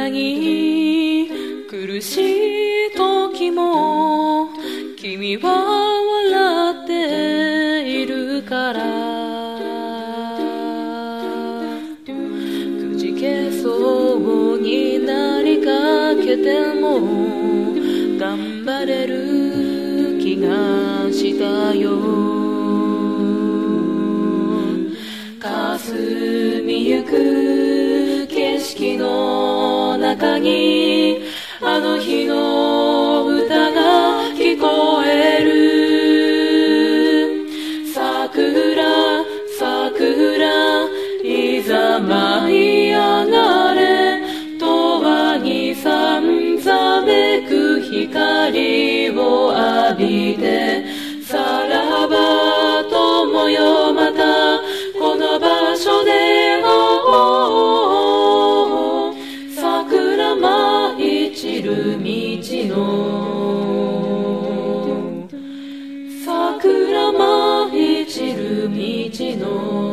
なに苦しい時も君は笑っているからくじけそうになりかけても頑張れる気がしたよ霞みゆく景色の中にあの日の歌が聞こえる桜桜いざ舞い上がれ永遠にさんざめく光を浴びてさらば友よまたこの場所で会おう桜舞い散る道の桜舞い散る道の